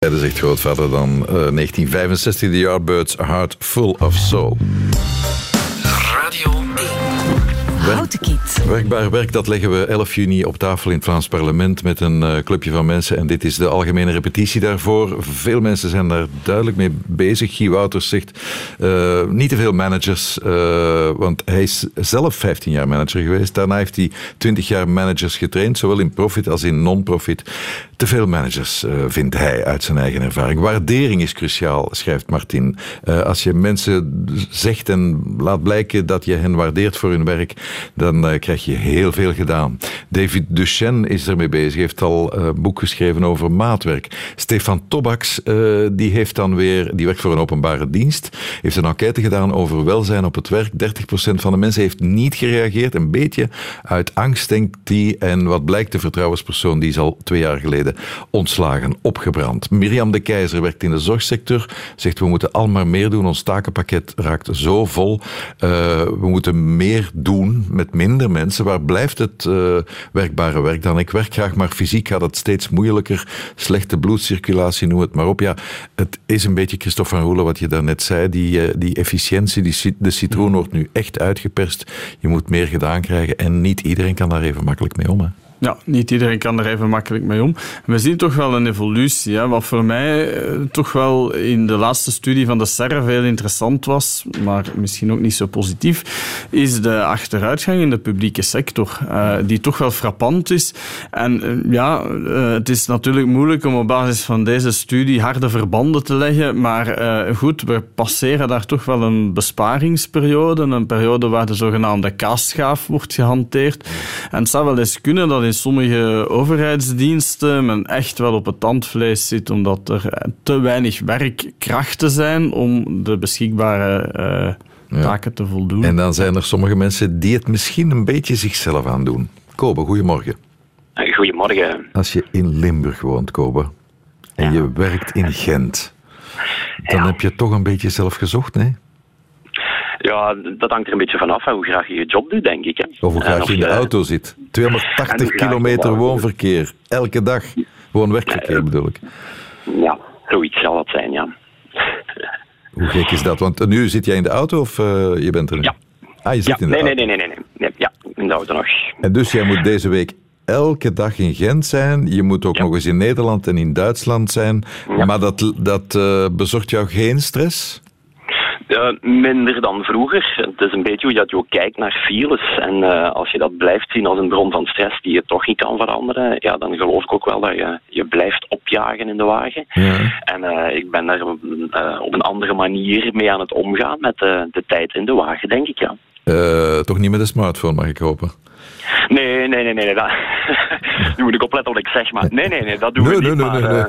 tijden, zegt grootvader dan. 1965, The Yardbirds, A Heart Full of Soul. Radio 1. Houtekiet. Werkbaar werk, dat leggen we 11 juni op tafel in het Vlaams parlement met een clubje van mensen. En dit is de algemene repetitie daarvoor. Veel mensen zijn daar duidelijk mee bezig. Guy Wouters zegt niet te veel managers, want hij is zelf 15 jaar manager geweest. Daarna heeft hij 20 jaar managers getraind, zowel in profit als in non-profit. Te veel managers, vindt hij uit zijn eigen ervaring. Waardering is cruciaal, schrijft Martin. Als je mensen zegt en laat blijken dat je hen waardeert voor hun werk, dan krijg je heel veel gedaan. David Duchesne is ermee bezig, heeft al een boek geschreven over maatwerk. Stefan Tobax, die werkt voor een openbare dienst, heeft een enquête gedaan over welzijn op het werk. 30% van de mensen heeft niet gereageerd, een beetje uit angst, denkt hij. En wat blijkt, de vertrouwenspersoon, die is al 2 jaar geleden ontslagen, opgebrand. Mirjam de Keizer werkt in de zorgsector, zegt we moeten al maar meer doen, ons takenpakket raakt zo vol. We moeten meer doen met minder mensen. Waar blijft het werkbare werk dan? Ik werk graag, maar fysiek gaat het steeds moeilijker. Slechte bloedcirculatie, noem het maar op. Ja, het is een beetje, Christophe van Roelen, wat je daarnet zei, die efficiëntie, de citroen wordt nu echt uitgeperst. Je moet meer gedaan krijgen en niet iedereen kan daar even makkelijk mee om, hè? Ja, niet iedereen kan er even makkelijk mee om. We zien toch wel een evolutie. Hè? Wat voor mij toch wel in de laatste studie van de Serre veel interessant was, maar misschien ook niet zo positief, is de achteruitgang in de publieke sector, die toch wel frappant is. En het is natuurlijk moeilijk om op basis van deze studie harde verbanden te leggen, maar goed, we passeren daar toch wel een besparingsperiode, een periode waar de zogenaamde kaasschaaf wordt gehanteerd. En het zou wel eens kunnen dat in sommige overheidsdiensten men echt wel op het tandvlees zit, omdat er te weinig werkkrachten zijn om de beschikbare taken te voldoen. En dan zijn er sommige mensen die het misschien een beetje zichzelf aandoen. Kobe, goedemorgen. Goedemorgen. Als je in Limburg woont, Kobe, en je werkt in Gent, dan heb je toch een beetje zelf gezocht, nee? Ja, dat hangt er een beetje vanaf hoe graag je je job doet, denk ik. Hè. Of hoe graag je in de auto zit. 280 kilometer woonverkeer, elke dag. Woon-werkverkeer bedoel ik. Ja, zoiets zal dat zijn, ja. Hoe gek is dat? Want nu zit jij in de auto of je bent er nu? Ja. Ah, je zit in de auto. Nee. Ja, in de auto nog. En dus jij moet deze week elke dag in Gent zijn. Je moet ook nog eens in Nederland en in Duitsland zijn. Ja. Maar dat bezorgt jou geen stress? Minder dan vroeger. Het is een beetje hoe dat je ook kijkt naar files. En als je dat blijft zien als een bron van stress die je toch niet kan veranderen, ja, dan geloof ik ook wel dat je blijft opjagen in de wagen. Ja. En ik ben daar op een andere manier mee aan het omgaan met de tijd in de wagen, denk ik, ja. Toch niet met een smartphone, mag ik hopen? Nee. Nu moet ik opletten wat ik zeg, maar nee, dat doen we niet. Nee.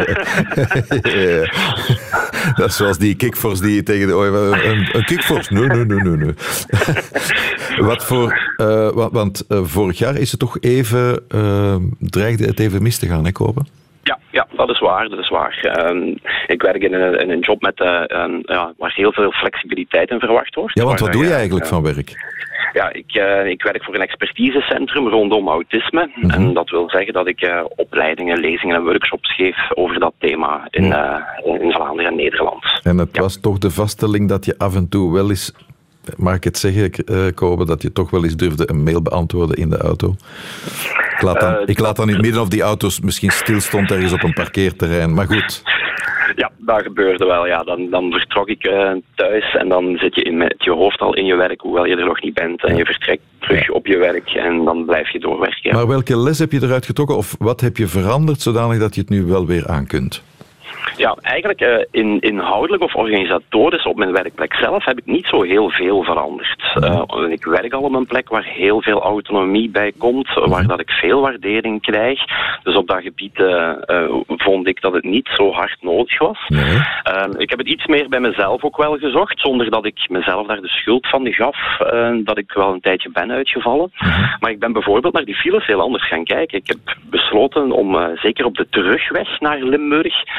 Dat is zoals die kickforce die je tegen de... Een kickforce? Nee. Wat voor... Want vorig jaar is het toch even... dreigde het even mis te gaan, hè, Kobe? Ja, dat is waar. Ik werk in een job met, waar heel veel flexibiliteit in verwacht wordt. Ja, want wat doe je eigenlijk van werk? Ja, ik werk voor een expertisecentrum rondom autisme. Mm-hmm. En dat wil zeggen dat ik opleidingen, lezingen en workshops geef over dat thema in Vlaanderen en Nederland. En het was toch de vaststelling dat je af en toe wel eens... Mag ik het zeggen, Kobe, dat je toch wel eens durfde een mail beantwoorden in de auto? Ik laat dan in het midden of die auto's misschien stil stond ergens op een parkeerterrein, maar goed. Ja, dat gebeurde wel. Ja. Dan vertrok ik thuis en dan zit je met je hoofd al in je werk, hoewel je er nog niet bent. En je vertrekt terug op je werk en dan blijf je doorwerken. Ja. Maar welke les heb je eruit getrokken of wat heb je veranderd zodanig dat je het nu wel weer aan kunt? Ja, eigenlijk inhoudelijk of organisatorisch op mijn werkplek zelf heb ik niet zo heel veel veranderd. Ik werk al op een plek waar heel veel autonomie bij komt, waar dat ik veel waardering krijg. Dus op dat gebied vond ik dat het niet zo hard nodig was. Nee. Ik heb het iets meer bij mezelf ook wel gezocht, zonder dat ik mezelf daar de schuld van gaf, dat ik wel een tijdje ben uitgevallen. Maar ik ben bijvoorbeeld naar die files heel anders gaan kijken. Ik heb besloten om, zeker op de terugweg naar Limburg,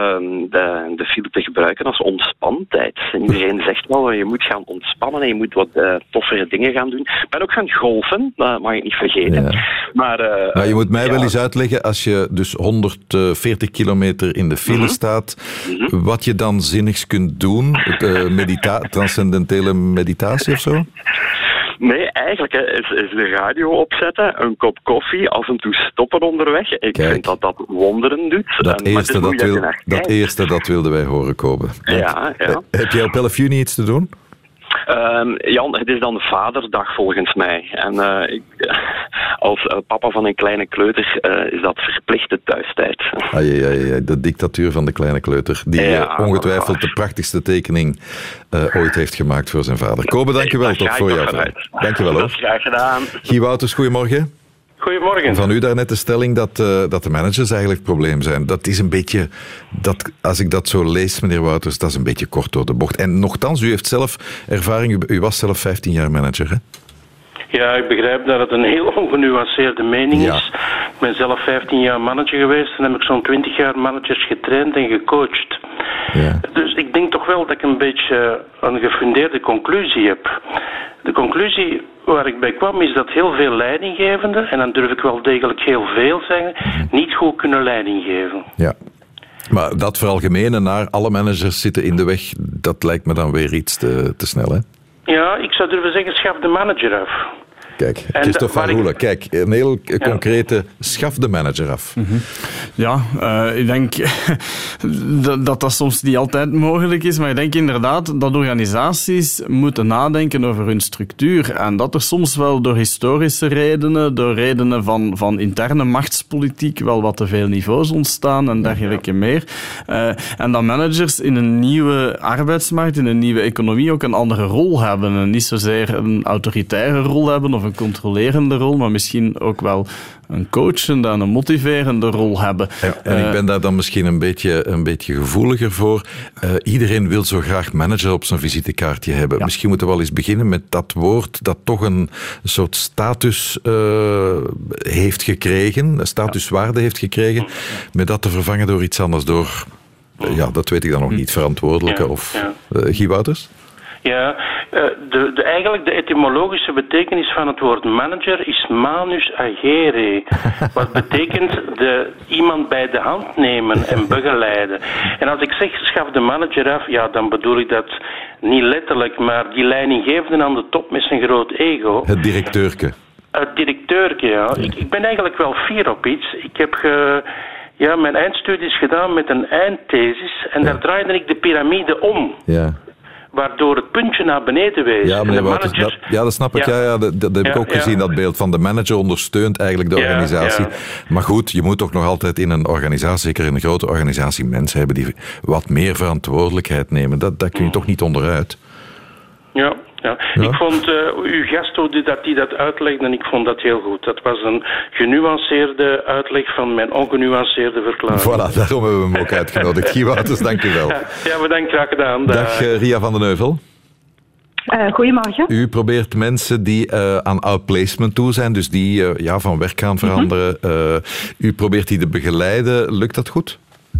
de file te gebruiken als ontspанtijd. En iedereen zegt wel, je moet gaan ontspannen en je moet wat toffere dingen gaan doen. Ik ben ook gaan golfen, dat mag ik niet vergeten. Ja. Maar je moet mij wel eens uitleggen, als je dus 140 kilometer in de file staat, wat je dan zinnigs kunt doen, transcendentele meditatie of zo? Nee, eigenlijk is de radio opzetten, een kop koffie, af en toe stoppen onderweg. Ik vind dat wonderen doet. Dat eerste, dat wilden wij horen komen. Ja. Heb jij op Bellevue iets te doen? Jan, het is dan Vaderdag volgens mij. En als papa van een kleine kleuter is dat verplichte thuistijd. De dictatuur van de kleine kleuter, die ongetwijfeld de prachtigste tekening ooit heeft gemaakt voor zijn vader. Kobe, dankjewel. Tot voor jou. Dankjewel hoor. Graag gedaan. Guy Wouters, goedemorgen. Goedemorgen. Van u daarnet de stelling dat de managers eigenlijk het probleem zijn. Dat is een beetje, als ik dat zo lees, meneer Wouters, dat is een beetje kort door de bocht. En nochtans, u heeft zelf ervaring, u was zelf 15 jaar manager, hè? Ja, ik begrijp dat het een heel ongenuanceerde mening is. Ik ben zelf 15 jaar manager geweest en heb ik zo'n 20 jaar managers getraind en gecoacht. Ja. Dus ik denk toch wel dat ik een beetje een gefundeerde conclusie heb. De conclusie waar ik bij kwam is dat heel veel leidinggevenden, en dan durf ik wel degelijk heel veel zeggen, niet goed kunnen leiding geven. Ja. Maar dat veralgemenen naar alle managers zitten in de weg, dat lijkt me dan weer iets te snel, hè? Ja, ik zou durven zeggen, schaf de manager af. Kijk, Christophe van Roelen, kijk, een heel concrete, schaf de manager af. Ja, ik denk dat soms niet altijd mogelijk is, maar ik denk inderdaad dat organisaties moeten nadenken over hun structuur en dat er soms wel door historische redenen, door redenen van interne machtspolitiek wel wat te veel niveaus ontstaan en dergelijke meer. En dat managers in een nieuwe arbeidsmarkt, in een nieuwe economie ook een andere rol hebben en niet zozeer een autoritaire rol hebben of een controlerende rol, maar misschien ook wel een coachende en een motiverende rol hebben. Ja, en ik ben daar dan misschien een beetje gevoeliger voor. Iedereen wil zo graag manager op zijn visitekaartje hebben. Ja. Misschien moeten we wel eens beginnen met dat woord dat toch een soort status heeft gekregen, een statuswaarde heeft gekregen, met dat te vervangen door iets anders, door, dat weet ik dan nog niet, verantwoordelijke of... Guy Wouters? Ja, eigenlijk de etymologische betekenis van het woord manager is manus agere. Wat betekent iemand bij de hand nemen en begeleiden. En als ik zeg schaf de manager af, dan bedoel ik dat niet letterlijk, maar die leidinggevende aan de top met zijn groot ego. Het directeurke. Het directeurke, ja. Ik ben eigenlijk wel fier op iets. Ik heb mijn eindstudies gedaan met een eindthesis en daar draaide ik de piramide om. Ja. Waardoor het puntje naar beneden wees. Ja, meneer Wouters, dat snap ik. Dat heb ik ook gezien, dat beeld van de manager ondersteunt eigenlijk de organisatie. Ja. Maar goed, je moet toch nog altijd in een organisatie, zeker in een grote organisatie, mensen hebben die wat meer verantwoordelijkheid nemen. Daar kun je toch niet onderuit. Ja. Ik vond uw gast die dat uitlegde en ik vond dat heel goed. Dat was een genuanceerde uitleg van mijn ongenuanceerde verklaring. Voilà, daarom hebben we hem ook uitgenodigd. Guy Wouters, dank u wel. Ja, bedankt, graag gedaan. Dag Ria van den Heuvel. Goedemorgen. U probeert mensen die aan outplacement toe zijn, dus die van werk gaan veranderen. U probeert die te begeleiden. Lukt dat goed?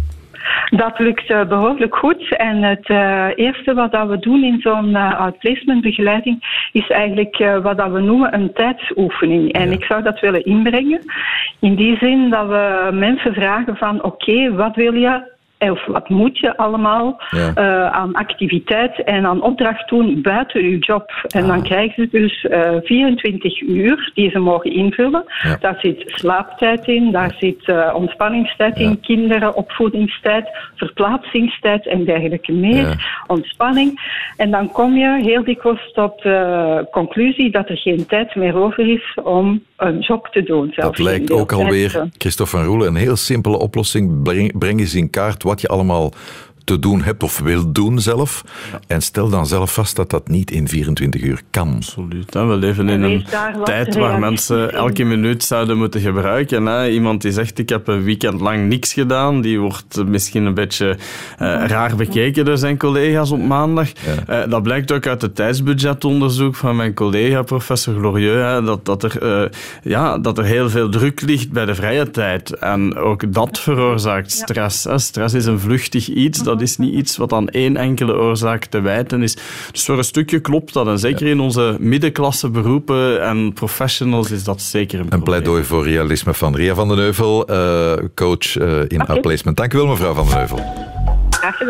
Dat lukt behoorlijk goed. En het eerste wat we doen in zo'n outplacementbegeleiding is eigenlijk wat we noemen een tijdsoefening. En ik zou dat willen inbrengen. In die zin dat we mensen vragen van oké, wat wil je? Of wat moet je allemaal aan activiteit en aan opdracht doen buiten je job. En dan krijgen ze dus 24 uur die ze mogen invullen. Ja. Daar zit slaaptijd in, daar zit ontspanningstijd in, kinderen, opvoedingstijd, verplaatsingstijd en dergelijke meer. Ja. Ontspanning. En dan kom je heel dikwijls tot de conclusie dat er geen tijd meer over is om een job te doen. Dat lijkt ook alweer, Christophe van Roelen, een heel simpele oplossing. Breng eens in kaart wat je allemaal te doen hebt of wilt doen zelf. Ja. En stel dan zelf vast dat dat niet in 24 uur kan. Absoluut. Hè. We leven in een tijd waar mensen elke minuut zouden moeten gebruiken. Hè. Iemand die zegt, ik heb een weekend lang niks gedaan, die wordt misschien een beetje raar bekeken door zijn collega's op maandag. Ja. Dat blijkt ook uit het tijdsbudgetonderzoek van mijn collega, professor Glorieux, hè, dat er heel veel druk ligt bij de vrije tijd. En ook dat veroorzaakt stress. Hè. Stress is een vluchtig iets. Dat is niet iets wat aan één enkele oorzaak te wijten is. Dus voor een stukje klopt dat. En zeker in onze middenklasse beroepen en professionals is dat zeker een probleem. Een pleidooi voor realisme van Ria van den Heuvel, coach in Outplacement. Dank u wel, mevrouw van den Heuvel.